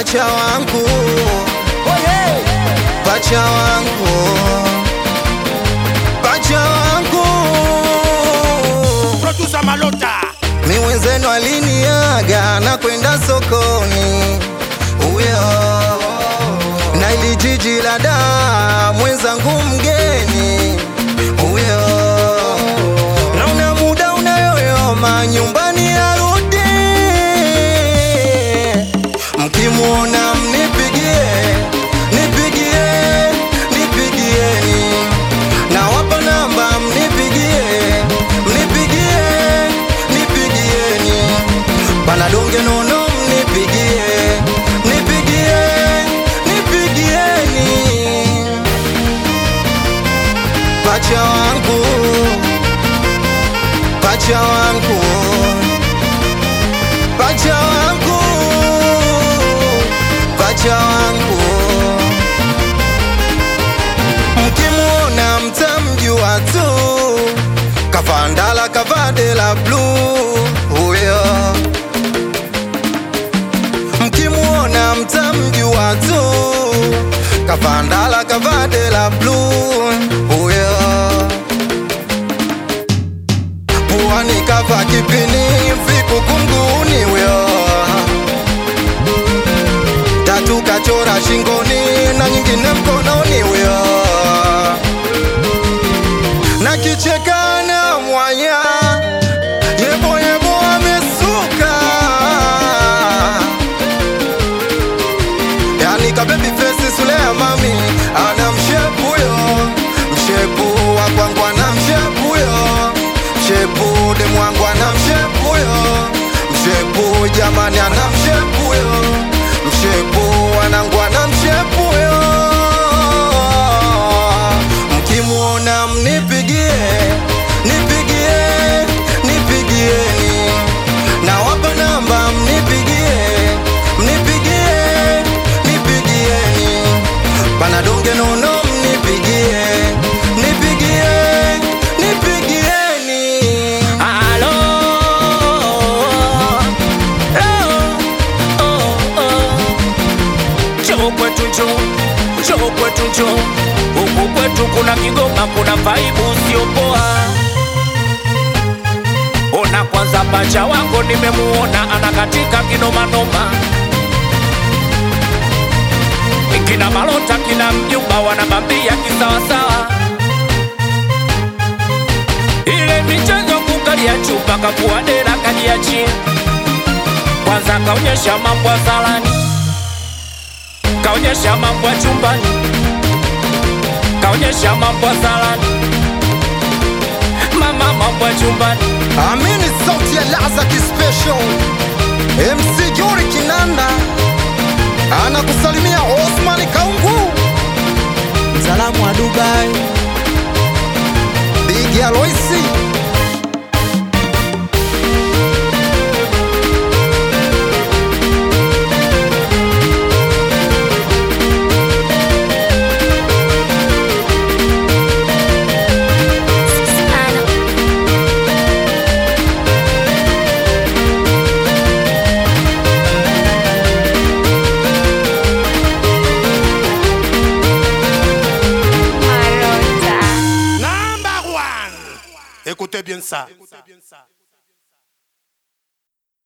pacha wangu, pacha wangu, pacha wangu. Producer Malota. Mi wenzenu aliniaga na kwenda sokoni uyo, na ili jiji la Dar mwenzangu mgeni uyo, naona muda unayoyoma nyumbani arudi, mkimuona mnipigie, nipigie, nipigieni, na wapa namba mnipigie, mnipigie, nipigieni, Panadonge nono mnipigie, nipigie, nipigieni, pacha wangu, pacha wangu, pacha wangu, pacha wangu. Mkimuona mtamjua tu, kavandala kavade la blue huyo. Mkimuona mtamjua tu, kavandala kavade la blue huyo. Puani kava kipini viku kunguni huyo, tatu kachora shingoni na nyingine mkononi huyo, na kicheka na mwanya yebo yebo amesuka, yani ka baby face sule ya mami ana mshepu yo, mshepu wa kwangu ana mshepu yo, mshepu de mwangu ana mshepu yo, mshepu jamani ana mshepu yo, mshepu wanangu ana mshepu yo. Mkimuona mnipigie, nipigie, nipigieni, na wapa namba mnipigie, mnipigie, nipigieni, Panadonge nono mnipigie, nipigie, nipigieni. Alo, njoo kwetu njoo kwetu njoo. Huku kwetu kuna Kigoma, kuna vibe sio poa. Ona kwanza pacha wako nimemuona anakatika kinoma noma. Kina Malota kina mjumba wanabambia kisawasawa. Ile michezo kukalia chupa kapua dera kajiachia. Kwanza kaonyesha mambo ya salani, kaonyesha mambo ya chumbani, kaonyesha mambo ya salani, mama mambo ya chumbani. Amini sauti ya Laza Kispecial, MC Yuri Kinanda anakusalimia Osman Kaungu, msalamu wa Dubai, Big Aloisi. Écoutez bien ça.